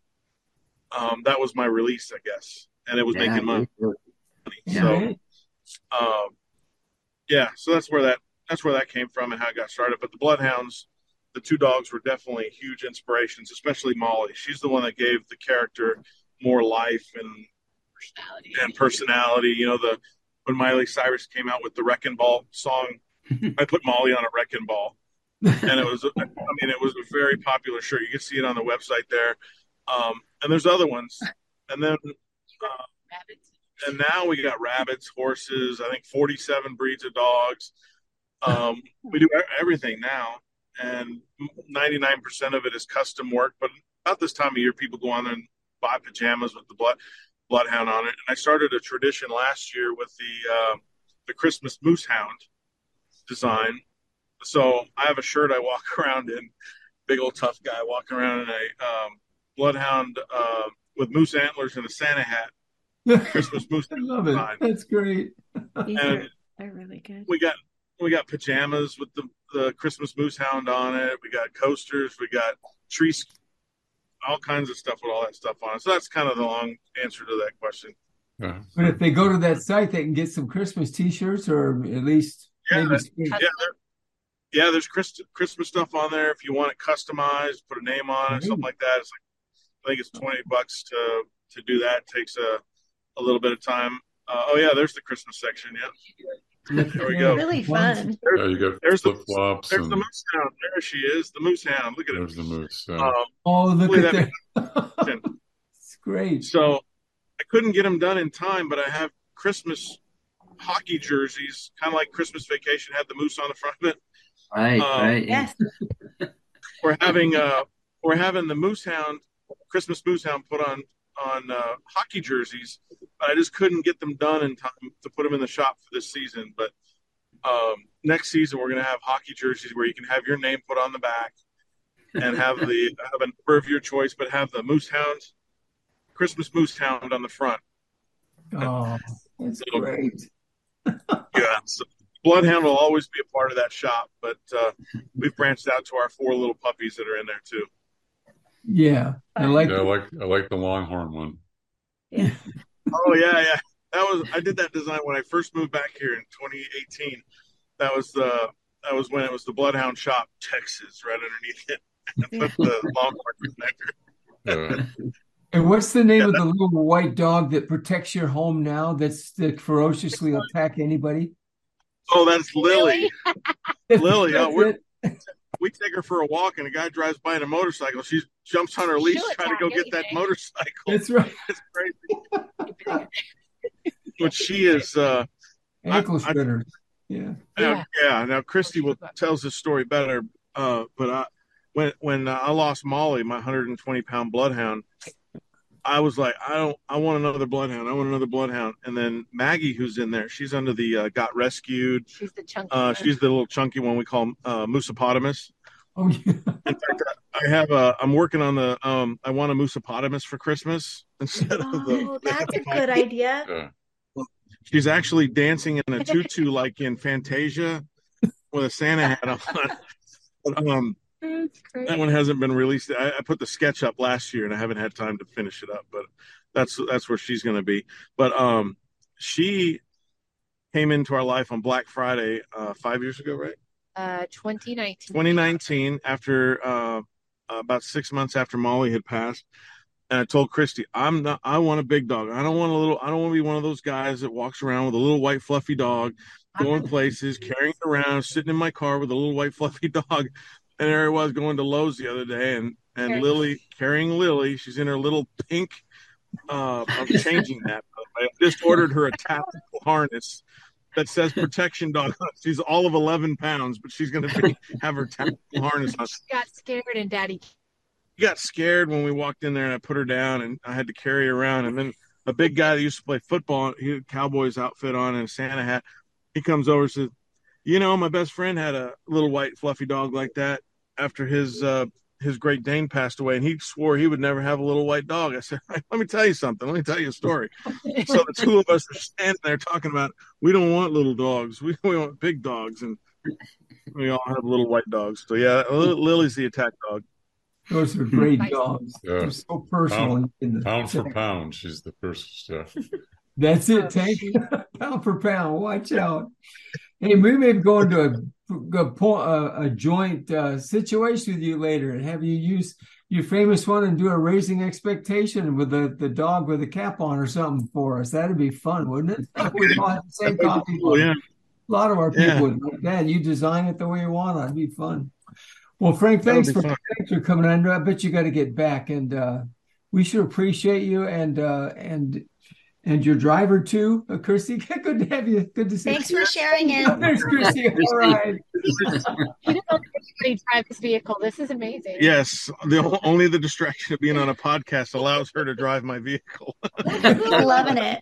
um, that was my release, I guess. And it was Yeah, making money. Yeah. So, um, yeah, so that's where that that's where that came from and how it got started. But the Bloodhounds, the two dogs were definitely huge inspirations, especially Molly. She's the one that gave the character more life and personality. And personality. You know, the when Miley Cyrus came out with the Wrecking Ball song, I put Molly on a wrecking ball, and it was I mean it was a very popular shirt. You can see it on the website there, um, and there's other ones, and then uh, and now we got rabbits, horses. I think forty-seven breeds of dogs. Um, we do everything now. And ninety-nine percent of it is custom work. But about this time of year, people go on there and buy pajamas with the blood bloodhound on it. And I started a tradition last year with the uh, the Christmas moose hound design. So I have a shirt I walk around in, big old tough guy walking around in a um, bloodhound uh, with moose antlers and a Santa hat. Christmas moose. I love it. Design. That's great. These And are, they're really good. we got we got pajamas with the, the Christmas moose hound on it. We got coasters. We got trees, all kinds of stuff with all that stuff on it. So that's kind of the long answer to that question. Yeah. But if they go to that site, they can get some Christmas T-shirts or at least Yeah, maybe. yeah, there, yeah. There's Christ, Christmas stuff on there. If you want it customized, put a name on it, something like that. It's like I think it's twenty bucks to to do that. It takes a a little bit of time. Uh, oh yeah, there's the Christmas section. Yeah. There we go. Really fun. There's, Yeah, you got there's flip the flops. there's and the moose hound. There she is, the moose hound. Look at there's it. the moose. Yeah. Um, Oh, look hopefully at that that. makes sense. It's great. So I couldn't get them done in time, but I have Christmas hockey jerseys, kind of like Christmas Vacation had the moose on the front of it. Right, Um, right. Yes. We're having uh we're having the moose hound, Christmas moose hound put on on uh, hockey jerseys, but I just couldn't get them done in time to put them in the shop for this season. But um, next season we're going to have hockey jerseys where you can have your name put on the back and have the have a number of your choice, but have the moose hound, Christmas moose hound on the front. Oh, that's great. Yeah, so Bloodhound will always be a part of that shop, but uh, we've branched out to our four little puppies that are in there too. Yeah, I like. Yeah, I like I like the Longhorn one. Yeah. Oh yeah, yeah. That was I did that design when I first moved back here in twenty eighteen. That was the that was when it was the Bloodhound shop, Texas, right underneath it. Put the Longhorn connector. Uh, And what's the name of the little white dog that protects your home now? That's that ferociously attack anybody. Oh, that's Lily. Lily, That's oh, we're, it? we take her for a walk, and a guy drives by in a motorcycle. She jumps on her leash, She'll trying to go attack get that anything. motorcycle. That's right. It's crazy. But she is. Uh, Ankle I- I- shredder. Yeah. Now, Yeah. yeah. Now Christy will tells this story better, uh, but I, when when uh, I lost Molly, my one hundred twenty pound bloodhound, I was like, I don't, I want another bloodhound. I want another bloodhound. And then Maggie, who's in there, she's under the uh, got rescued. She's the chunky uh, one. She's the little chunky one we call uh, Moosopotamus. Oh, yeah. In fact, I have a, I'm working on the, um, I want a Moosopotamus for Christmas instead of the. Oh, that's a good idea. Yeah. She's actually dancing in a tutu like in Fantasia with a Santa hat on. But, um, that one hasn't been released. I, I put the sketch up last year and I haven't had time to finish it up, but that's that's where she's going to be. But um, she came into our life on Black Friday uh, five years ago, right? Uh, twenty nineteen. twenty nineteen, after uh, about six months after Molly had passed. And I told Christy, I'm not, I want a big dog. I don't want a little, I don't want to be one of those guys that walks around with a little white fluffy dog, going places, carrying it around, sitting in my car with a little white fluffy dog. And there I was going to Lowe's the other day, and, and Carrying. Lily, carrying Lily, she's in her little pink, uh, I'm changing that. I just ordered her a tactical harness that says protection dog. She's all of eleven pounds, but she's going to be have her tactical harness on. She got scared and Daddy. She got scared when we walked in there, and I put her down, and I had to carry her around. And then a big guy that used to play football, he had a Cowboys outfit on and a Santa hat. He comes over and says, you know, my best friend had a little white fluffy dog like that after his uh, his Great Dane passed away, and he swore he would never have a little white dog. I said, let me tell you something. Let me tell you a story. So the two of us are standing there talking about, we don't want little dogs. We, we want big dogs, and we all have little white dogs. So, yeah, Lily's the attack dog. Those are great dogs. Yeah. They're so personal. Pound, in the pound for pound, she's the first stuff. That's it, Tank. Pound for pound. Watch out. Hey, we may go into a, a, a joint uh, situation with you later and have you use your famous one and do a raising expectation with the, the dog with a cap on or something for us. That'd be fun, wouldn't it? We'd all have the same coffee. Oh, yeah. A lot of our people Yeah. would like that. You design it the way you want. That'd be fun. Well, Frank, thanks for, thanks for coming on. I bet you got to get back, and uh, we should appreciate you and uh, and and your driver too, uh, Christy. Good to have you. Good to see Thanks you. for sharing it. There's Christy. All right. You don't let anybody drive this vehicle. This is amazing. Yes, the only the distraction of being on a podcast allows her to drive my vehicle. Loving it.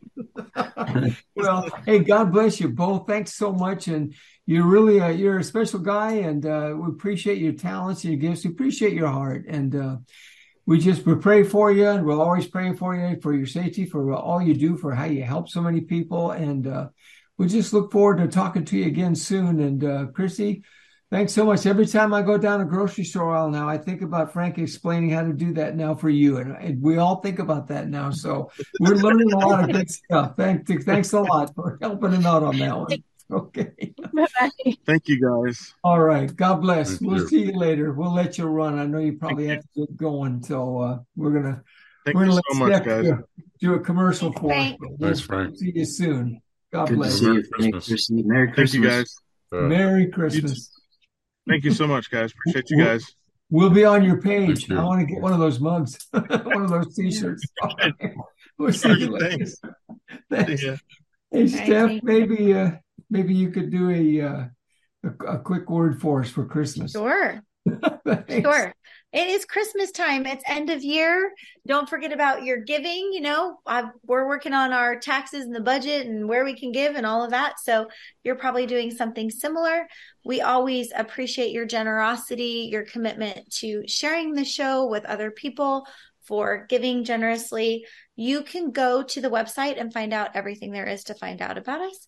Well, hey, God bless you both. Thanks so much, and you're really a, you're a special guy, and uh, we appreciate your talents and your gifts. We appreciate your heart, and uh, we just we pray for you, and we'll always pray for you for your safety, for all you do, for how you help so many people, and uh, we just look forward to talking to you again soon. And uh, Chrissy, thanks so much. Every time I go down a grocery store aisle now, I think about Frank explaining how to do that now for you, and, and we all think about that now. So we're learning a lot of good stuff. Thanks, thanks a lot for helping him out on that one. Okay. Bye-bye. Thank you, guys. All right. God bless. Thank we'll you. see you later. We'll let you run. I know you probably have to get going, so uh, we're gonna Thank we're you gonna so let much, Steph guys. do, do a commercial Thanks, for us. Frank. We'll Thanks, Frank. See you soon. God Good to bless. see Merry you. Merry Christmas. Christmas. Merry Thank Christmas. you, guys. Uh, Merry Christmas. Thank you so much, guys. Appreciate you guys. We'll be on your page. Thank you. I want to get one of those mugs, one of those T-shirts. All right. We'll see you later. Thanks. Thanks. Yeah. Hey, right, Steph, thank you. maybe uh, maybe you could do a, uh, a a quick word for us for Christmas. Sure. Thanks. Sure. It is Christmas time. It's end of year. Don't forget about your giving. You know, I've, we're working on our taxes and the budget and where we can give and all of that. So you're probably doing something similar. We always appreciate your generosity, your commitment to sharing the show with other people, for giving generously. You can go to the website and find out everything there is to find out about us.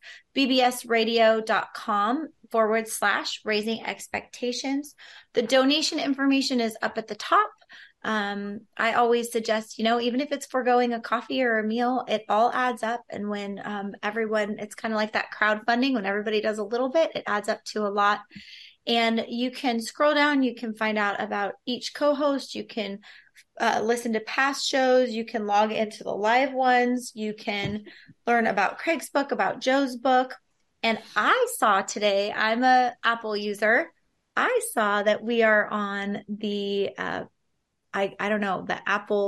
bbsradio.com forward slash raising expectations. The donation information is up at the top. Um, I always suggest, you know, even if it's foregoing a coffee or a meal, it all adds up. And when um, everyone, it's kind of like that crowdfunding, when everybody does a little bit, it adds up to a lot. And you can scroll down, you can find out about each co-host, you can Uh, listen to past shows. You can log into the live ones. You can learn about Craig's book, about Joe's book. And I saw today, I'm a Apple user. I saw that we are on the, uh, I, I don't know, the Apple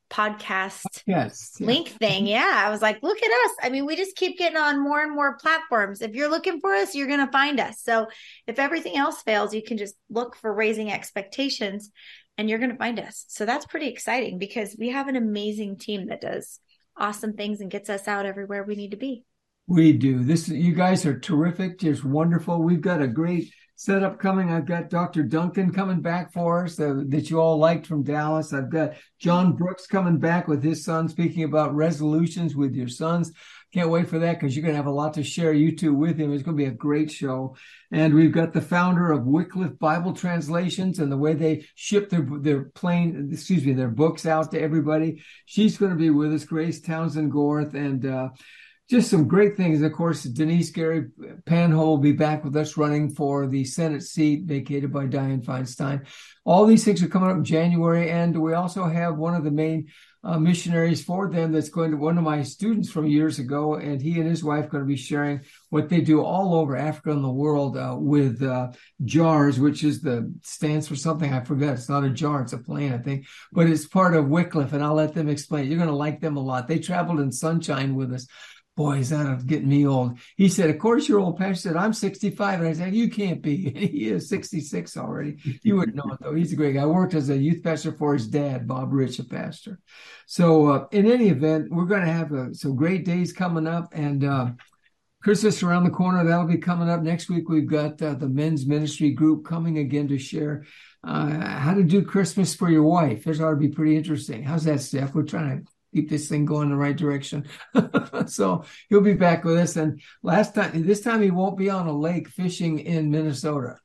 podcast Yes. Yeah. link thing. Yeah. I was like, look at us. I mean, we just keep getting on more and more platforms. If you're looking for us, you're going to find us. So if everything else fails, you can just look for Raising Expectations and you're going to find us. So that's pretty exciting because we have an amazing team that does awesome things and gets us out everywhere we need to be. We do. This, you guys are terrific, just wonderful. We've got a great setup coming. I've got Doctor Duncan coming back for us uh, that you all liked from Dallas. I've got John Brooks coming back with his son, speaking about resolutions with your sons. Can't wait for that because you're going to have a lot to share, you two, with him. It's going to be a great show. And we've got the founder of Wycliffe Bible Translations and the way they ship their their plane, excuse me, their books out to everybody. She's going to be with us, Grace Townsend Gorth, and uh, just some great things. Of course, Denise Gary Panhole will be back with us running for the Senate seat vacated by Dianne Feinstein. All these things are coming up in January. And we also have one of the main uh, missionaries for them that's going to one of my students from years ago. And he and his wife are going to be sharing what they do all over Africa and the world uh, with uh, JARS, which is the stands for something. I forgot. It's not a jar. It's a plane, I think. But it's part of Wycliffe. And I'll let them explain. You're going to like them a lot. They traveled in sunshine with us. Boy, is that getting me old. He said, of course, you're old. Pastor said, I'm sixty-five. And I said, you can't be. And he is sixty-six already. You wouldn't know it, though. He's a great guy. I worked as a youth pastor for his dad, Bob Rich, a pastor. So uh, in any event, we're going to have uh, some great days coming up. And uh, Christmas around the corner, that'll be coming up. Next week, we've got uh, the men's ministry group coming again to share uh, how to do Christmas for your wife. This ought to be pretty interesting. How's that, Steph? We're trying to keep this thing going in the right direction. So he'll be back with us. And last time, this time he won't be on a lake fishing in Minnesota.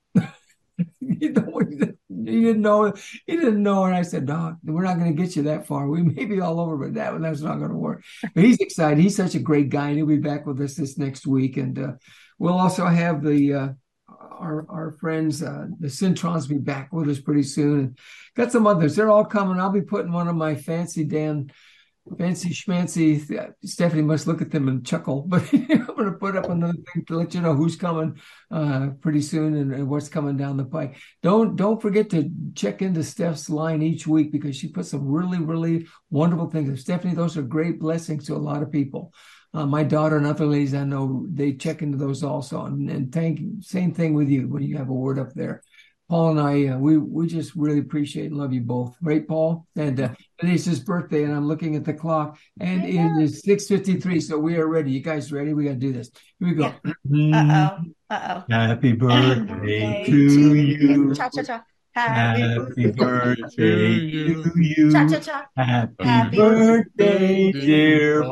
You know, he didn't know. He didn't know. And I said, no, we're not going to get you that far. We may be all over, but that that's not going to work. But he's excited. He's such a great guy. And he'll be back with us this next week. And uh, we'll also have the uh, our our friends, uh, the Centrons, be back with us pretty soon. And got some others. They're all coming. I'll be putting one of my fancy Dan Fancy schmancy. Stephanie must look at them and chuckle, but I'm going to put up another thing to let you know who's coming uh, pretty soon and, and what's coming down the pike. Don't don't forget to check into Steph's line each week because she puts some really, really wonderful things. And Stephanie, those are great blessings to a lot of people. Uh, my daughter and other ladies I know, they check into those also. And, and thank you. Same thing with you when you have a word up there. Paul and I, uh, we we just really appreciate and love you both. Right, Paul? And uh, today's his birthday, and I'm looking at the clock, and it is six fifty-three, so we are ready. You guys ready? We got to do this. Here we go. Yeah. Uh-oh. Uh-oh. Happy birthday to you. Cha-cha-cha. Happy, Happy birthday to you. Cha-cha-cha. Happy, Happy birthday, dear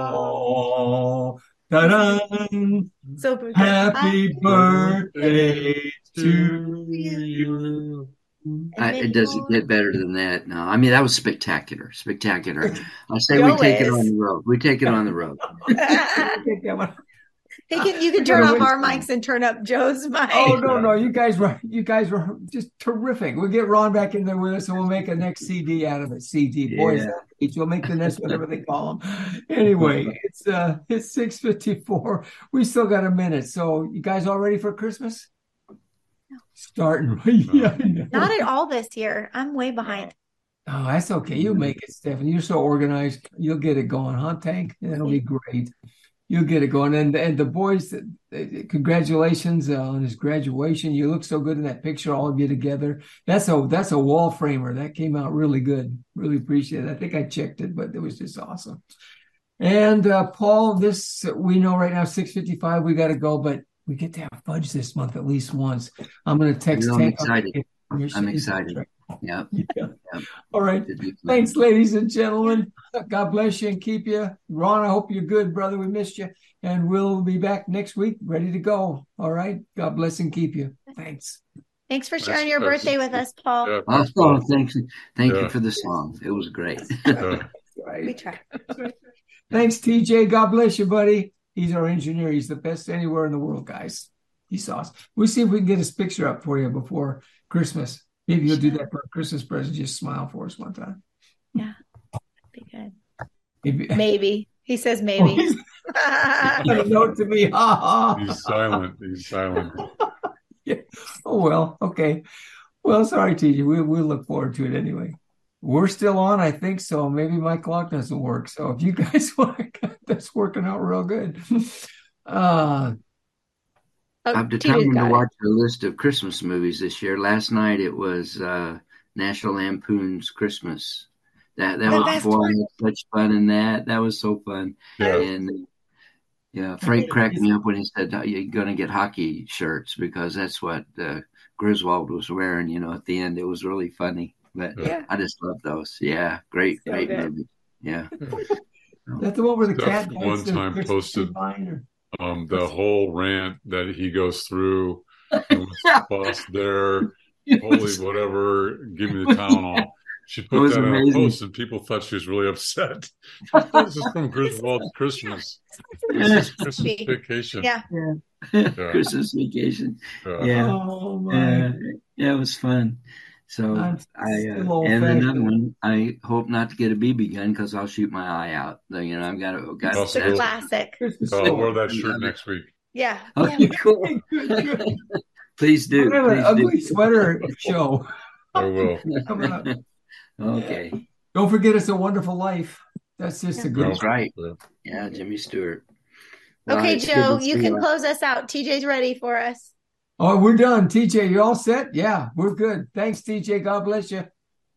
Paul. Ta-da! So Happy birthday to you. I, it doesn't get better than that. No, I mean, that was spectacular, spectacular. I say we take it on the road. We take it on the road. He can, you can turn off our mics and turn up Joe's mic. Oh no, no, you guys were you guys were just terrific. We'll get Ron back in there with us, and we'll make a next C D out of it. C D, boys, yeah. We'll make the next whatever they call them. Anyway, it's uh, it's six fifty-four. We still got a minute, so you guys all ready for Christmas? No. Starting, yeah. Not at all this year. I'm way behind. Oh, that's okay. You make it, Stephanie. You're so organized. You'll get it going, huh, Tank? That'll be great. You'll get it going. And and the boys, congratulations on his graduation. You look so good in that picture, all of you together. That's a that's a wall framer. That came out really good. Really appreciate it. I think I checked it, but it was just awesome. And uh, Paul, this, we know right now, six fifty-five, we got to go, but we get to have fudge this month at least once. I'm going to text. You know, I'm excited. I'm excited. Yeah. Yeah. yeah. All right. Thanks, ladies and gentlemen. God bless you and keep you. Ron, I hope you're good, brother. We missed you. And we'll be back next week, ready to go. All right. God bless and keep you. Thanks. Thanks for sharing your birthday with us, Paul. Yeah. Oh, thank you. Thank yeah. you for the song. It was great. Yeah. Right. We tried. Thanks, T J. God bless you, buddy. He's our engineer. He's the best anywhere in the world, guys. He's awesome. We'll see if we can get his picture up for you before Christmas. Maybe you'll do that for a Christmas present. Just smile for us one time. Yeah, that'd be good. Maybe. maybe. He says maybe. Oh, he's note to me. Ha, ha. He's silent. He's silent. Yeah. Oh, well. Okay. Well, sorry, T J. We'll, we'll look forward to it anyway. We're still on, I think so. Maybe my clock doesn't work. So if you guys want, that's working out real good. Uh, Oh, I've T J's determined to got it. watch a list of Christmas movies this year. Last night it was uh, National Lampoon's Christmas. That that The was best boy, I one. had such fun in that. That was so fun. Yeah. And yeah, Frank cracked me up when he said, "Oh, you're going to get hockey shirts," because that's what uh, Griswold was wearing. You know, at the end, it was really funny. But Yeah. I just love those. Yeah, great, So great good. movie. Yeah. that's the one where the Steph cat one bites the time Christmas posted vine or- um, the whole rant that he goes through. And with the boss there, holy whatever, give me the Tylenol. She It put was that in a amazing. post, and people thought she was really upset. This is from Griswold's Christmas. This is Christmas vacation. Yeah. Yeah. Christmas vacation. Yeah. Yeah. Oh my! Yeah, yeah, it was fun. So I'm I still uh, old and fashioned. another one. I hope not to get a B B gun because I'll shoot my eye out. So, you know, I've got to. Got It's the Possible. classic. Christmas I'll wear story. that shirt next week. Yeah. Okay, cool. Good, good. Please do. We're gonna have an Please ugly sweater show I will. coming up. do. Okay, Don't forget, It's a Wonderful Life. That's just a good that's right. Yeah. Yeah, Jimmy Stewart. Well, Okay, it's good Joe, to you see can close us out. T J's ready for us. Oh, we're done. T J, you all set? Yeah, we're good. Thanks, T J. God bless you.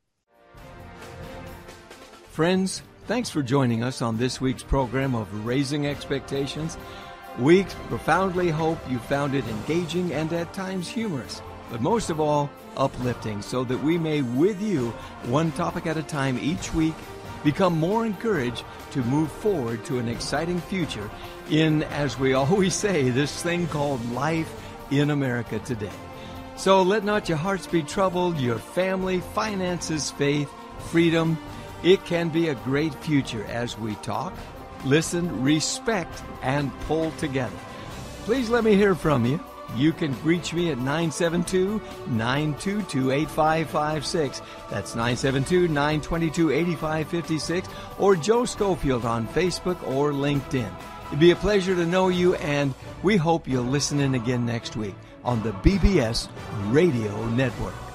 Friends, thanks for joining us on this week's program of Raising Expectations. We profoundly hope you found it engaging and at times humorous, but most of all, uplifting, so that we may, with you, one topic at a time each week, become more encouraged to move forward to an exciting future in, as we always say, this thing called life in America today. So let not your hearts be troubled, your family, finances, faith, freedom. It can be a great future as we talk, listen, respect, and pull together. Please let me hear from you. You can reach me at nine seven two, nine two two, eight five five six. That's nine seven two, nine two two, eight five five six, or Joe Schofield on Facebook or LinkedIn. It'd be a pleasure to know you, and we hope you'll listen in again next week on the B B S Radio Network.